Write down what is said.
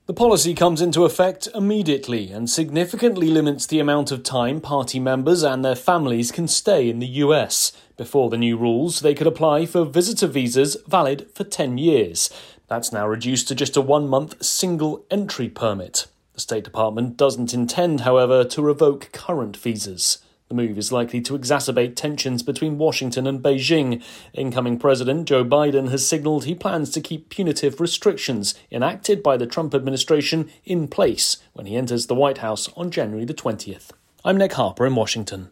The policy comes into effect immediately and significantly limits the amount of time party members and their families can stay in the US. Before the new rules, they could apply for visitor visas valid for 10 years. That's now reduced to just a 1-month single entry permit. The State Department doesn't intend, however, to revoke current visas. The move is likely to exacerbate tensions between Washington and Beijing. Incoming President Joe Biden has signalled he plans to keep punitive restrictions enacted by the Trump administration in place when he enters the White House on January the 20th. I'm Nick Harper in Washington.